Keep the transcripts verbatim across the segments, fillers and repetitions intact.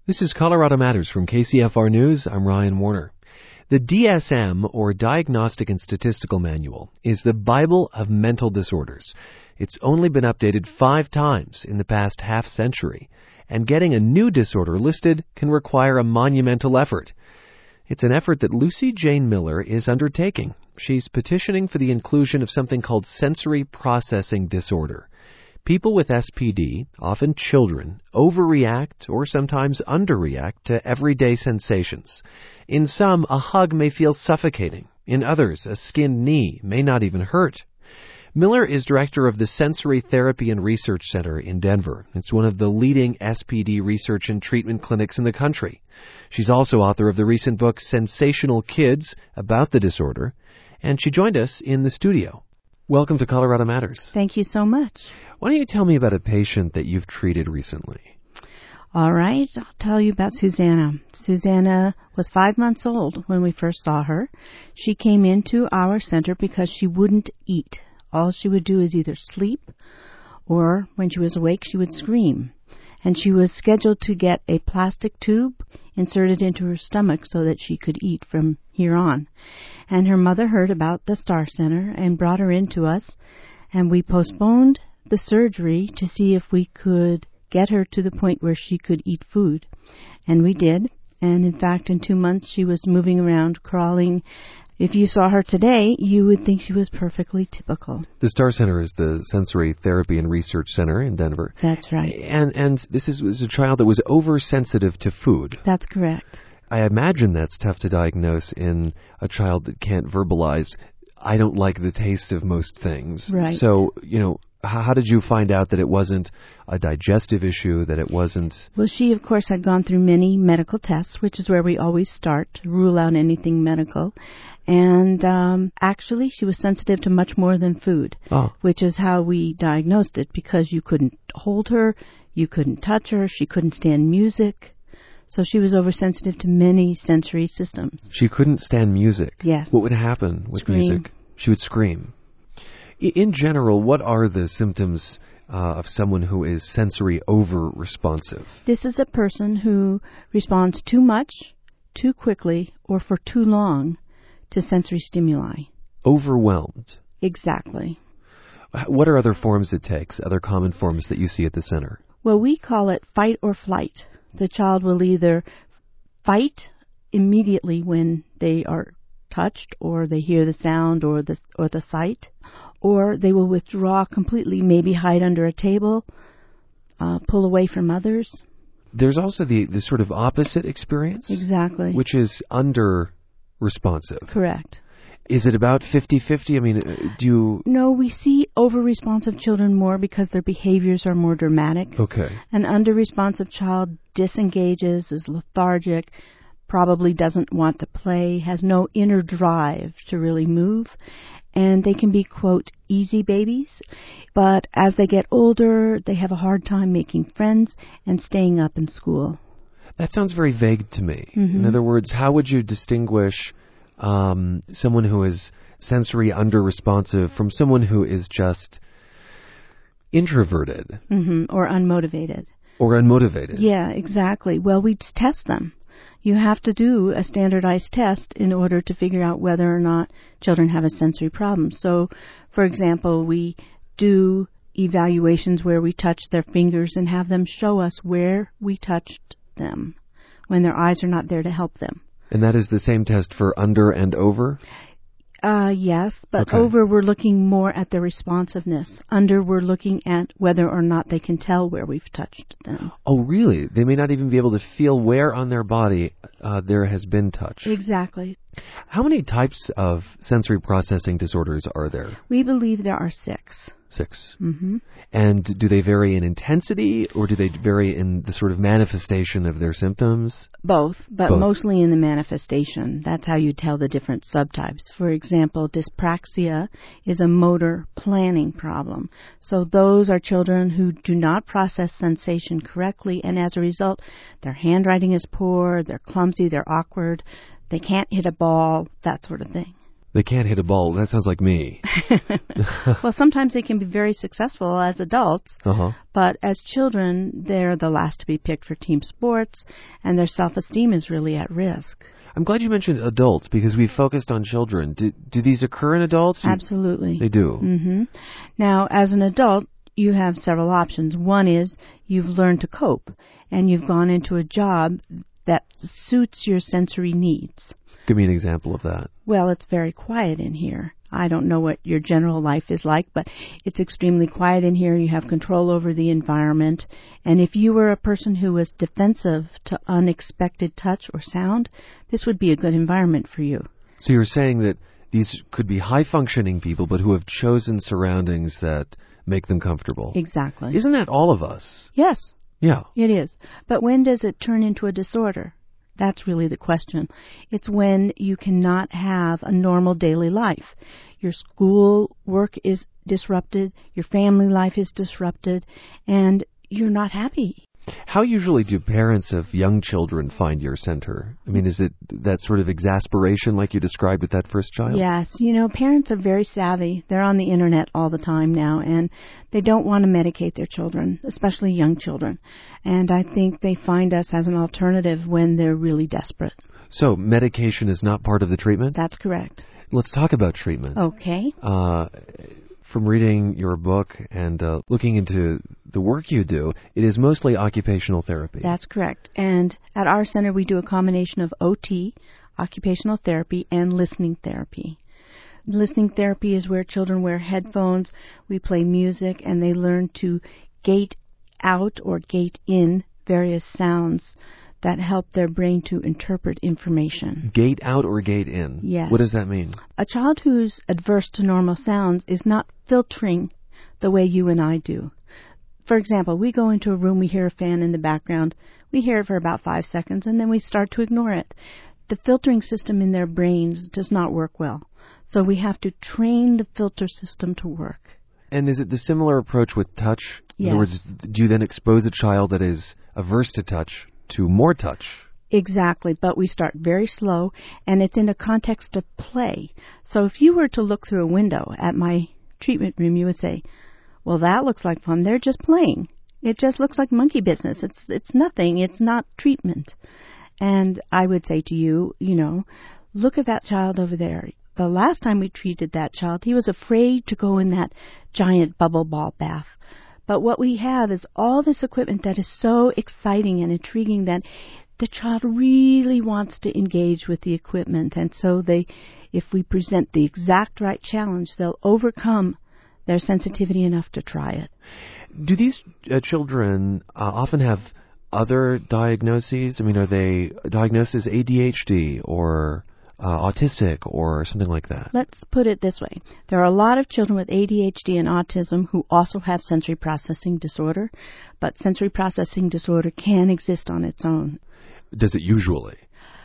This is Colorado Matters from K C F R News. I'm Ryan Warner. The D S M, or Diagnostic and Statistical Manual, is the Bible of mental disorders. It's only been updated five times in the past half century, and getting a new disorder listed can require a monumental effort. It's an effort that Lucy Jane Miller is undertaking. She's petitioning for the inclusion of something called sensory processing disorder. People with S P D, often children, overreact or sometimes underreact to everyday sensations. In some, a hug may feel suffocating. In others, a skinned knee may not even hurt. Miller is director of the Sensory Therapy and Research Center in Denver. It's one of the leading S P D research and treatment clinics in the country. She's also author of the recent book Sensational Kids, about the disorder, and she joined us in the studio. Welcome to Colorado Matters. Thank you so much. Why don't you tell me about a patient that you've treated recently? All right, I'll tell you about Susanna. Susanna was five months old when we first saw her. She came into our center because she wouldn't eat. All she would do is either sleep or when she was awake, she would scream. And she was scheduled to get a plastic tube inserted into her stomach so that she could eat from here on. And her mother heard about the Star Center and brought her in to us, and we postponed the surgery to see if we could get her to the point where she could eat food. And we did. And in fact, in two months, she was moving around, crawling. If you saw her today, you would think she was perfectly typical. The Star Center is the Sensory Therapy and Research Center in Denver. That's right. And and this is was a child that was oversensitive to food. That's correct. I imagine that's tough to diagnose in a child that can't verbalize, I don't like the taste of most things. Right. So, you know, how, how did you find out that it wasn't a digestive issue, that it wasn't... Well, she, of course, had gone through many medical tests, which is where we always start to rule out anything medical. And um, actually, she was sensitive to much more than food, oh. which is how we diagnosed it, because you couldn't hold her, you couldn't touch her, she couldn't stand music. So she was oversensitive to many sensory systems. She couldn't stand music? Yes. What would happen with Scream. music? She would scream. I- in general, what are the symptoms uh, of someone who is sensory over-responsive? This is a person who responds too much, too quickly, or for too long to sensory stimuli. Overwhelmed. Exactly. What are other forms it takes, other common forms that you see at the center? Well, we call it fight or flight. The child will either fight immediately when they are touched or they hear the sound or the or the sight, or they will withdraw completely, maybe hide under a table, uh, pull away from others. There's also the, the sort of opposite experience. Exactly. Which is under-responsive. Correct. Is it about fifty-fifty? I mean, do you... No, we see over-responsive children more because their behaviors are more dramatic. Okay. An under-responsive child disengages, is lethargic, probably doesn't want to play, has no inner drive to really move, and they can be, quote, easy babies. But as they get older, they have a hard time making friends and staying up in school. That sounds very vague to me. Mm-hmm. In other words, how would you distinguish um, someone who is sensory under-responsive from someone who is just introverted? Mm-hmm. Or unmotivated. Or unmotivated. Yeah, exactly. Well, we test them. You have to do a standardized test in order to figure out whether or not children have a sensory problem. So, for example, we do evaluations where we touch their fingers and have them show us where we touched them when their eyes are not there to help them. And that is the same test for under and over? Uh, yes, but Okay. over we're looking more at their responsiveness. Under we're looking at whether or not they can tell where we've touched them. Oh, really? They may not even be able to feel where on their body uh, there has been touch. Exactly. How many types of sensory processing disorders are there? We believe there are six. Six. Mm-hmm. And do they vary in intensity, or do they vary in the sort of manifestation of their symptoms? Both, but Both. mostly in the manifestation. That's how you tell the different subtypes. For example, dyspraxia is a motor planning problem. So those are children who do not process sensation correctly, and as a result, their handwriting is poor, they're clumsy, they're awkward, they can't hit a ball, that sort of thing. They can't hit a ball. That sounds like me. Well, sometimes they can be very successful as adults, Uh-huh. but as children, they're the last to be picked for team sports, and their self-esteem is really at risk. I'm glad you mentioned adults because we focused on children. Do, do these occur in adults? Do- Absolutely. They do. Mm-hmm. Now, as an adult, you have several options. One is you've learned to cope, and you've gone into a job that suits your sensory needs. Give me an example of that. Well, it's very quiet in here. I don't know what your general life is like, but it's extremely quiet in here. You have control over the environment. And if you were a person who was defensive to unexpected touch or sound, this would be a good environment for you. So you're saying that these could be high-functioning people, but who have chosen surroundings that make them comfortable. Exactly. Isn't that all of us? Yes, Yeah. it is. But when does it turn into a disorder? That's really the question. It's when you cannot have a normal daily life. Your school work is disrupted, your family life is disrupted, and you're not happy. How usually do parents of young children find your center? I mean, is it that sort of exasperation like you described with that first child? Yes, you know, parents are very savvy. They're on the internet all the time now, and they don't want to medicate their children, especially young children. And I think they find us as an alternative when they're really desperate. So medication is not part of the treatment? That's correct. Let's talk about treatment. Okay. Uh, from reading your book and uh, looking into the work you do, it is mostly occupational therapy. That's correct. And at our center, we do a combination of O T, occupational therapy, and listening therapy. Listening therapy is where children wear headphones, we play music, and they learn to gate out or gate in various sounds that help their brain to interpret information. Gate out or gate in? Yes. What does that mean? A child who's adverse to normal sounds is not filtering the way you and I do. For example, we go into a room, we hear a fan in the background, we hear it for about five seconds, and then we start to ignore it. The filtering system in their brains does not work well. So we have to train the filter system to work. And is it the similar approach with touch? In Yes. other words, do you then expose a child that is averse to touch to more touch? Exactly, but we start very slow, and it's in a context of play. So if you were to look through a window at my treatment room, you would say, well, that looks like fun. They're just playing. It just looks like monkey business. It's it's nothing. It's not treatment. And I would say to you, you know, look at that child over there. The last time we treated that child, he was afraid to go in that giant bubble ball bath. But what we have is all this equipment that is so exciting and intriguing that the child really wants to engage with the equipment. And so they, if we present the exact right challenge, they'll overcome their sensitivity enough to try it. Do these uh, children uh, often have other diagnoses? I mean, are they diagnosed as A D H D or uh, autistic or something like that? Let's put it this way. There are a lot of children with A D H D and autism who also have sensory processing disorder, but sensory processing disorder can exist on its own. Does it usually?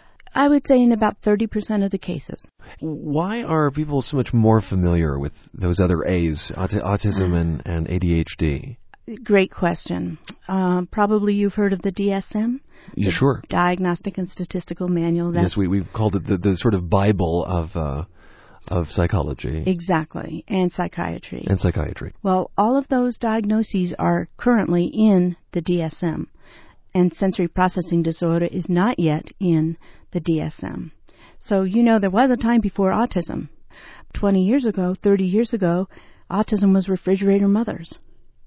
I would say in about thirty percent of the cases. Why are people so much more familiar with those other A's, aut- autism and, and A D H D? Great question. Um, probably you've heard of the D S M? Yeah, sure. Diagnostic and Statistical Manual. That's Yes, we, we've called it the, the sort of Bible of uh, of psychology. Exactly, and psychiatry. And psychiatry. Well, all of those diagnoses are currently in the D S M, and sensory processing disorder is not yet in the D S M. So, you know, there was a time before autism. twenty years ago, thirty years ago, autism was refrigerator mothers.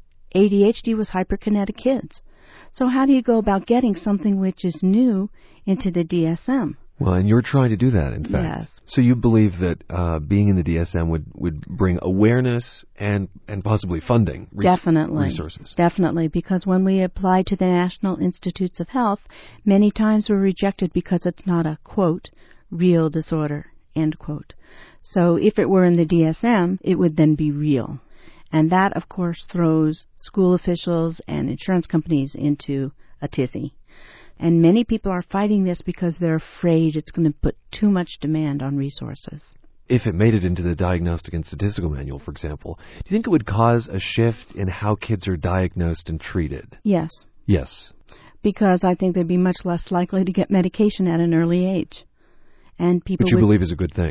A D H D was hyperkinetic kids. So how do you go about getting something which is new into the D S M? Well, and you're trying to do that, in fact. Yes. So you believe that uh, being in the D S M would, would bring awareness and, and possibly funding, res- Definitely. resources. Definitely, because when we apply to the National Institutes of Health, many times we're rejected because it's not a, quote, real disorder, end quote. So if it were in the D S M, it would then be real. And that, of course, throws school officials and insurance companies into a tizzy. And many people are fighting this because they're afraid it's going to put too much demand on resources. If it made it into the Diagnostic and Statistical Manual, for example, do you think it would cause a shift in how kids are diagnosed and treated? Yes, Yes. because I think they'd be much less likely to get medication at an early age. And people Which you would, believe is a good thing.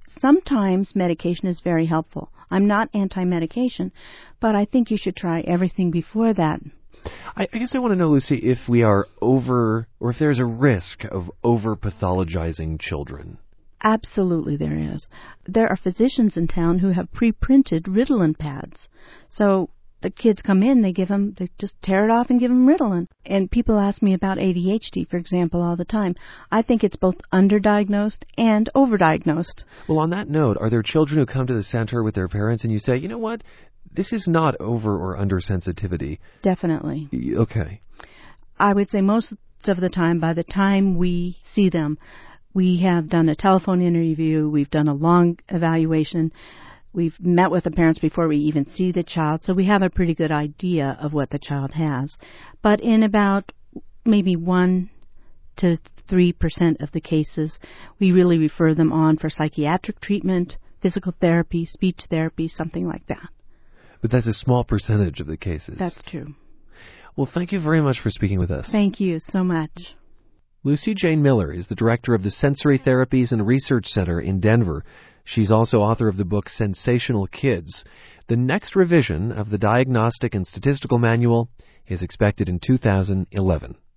sometimes medication is very helpful. I'm not anti-medication, but I think you should try everything before that. I, I guess I want to know, Lucy, if we are over, or if there's a risk of over-pathologizing children. Absolutely there is. There are physicians in town who have pre-printed Ritalin pads. So the kids come in, they give them, they just tear it off and give them Ritalin. And people ask me about A D H D, for example, all the time. I think it's both underdiagnosed and overdiagnosed. Well, on that note, are there children who come to the center with their parents and you say, you know what, this is not over or under sensitivity? Definitely. Okay. I would say most of the time, by the time we see them, we have done a telephone interview, we've done a long evaluation, we've met with the parents before we even see the child, so we have a pretty good idea of what the child has. But in about maybe one to three percent of the cases, we really refer them on for psychiatric treatment, physical therapy, speech therapy, something like that. But that's a small percentage of the cases. That's true. Well, thank you very much for speaking with us. Thank you so much. Lucy Jane Miller is the director of the Sensory Therapies and Research Center in Denver. She's also author of the book Sensational Kids. The next revision of the Diagnostic and Statistical Manual is expected in two thousand eleven.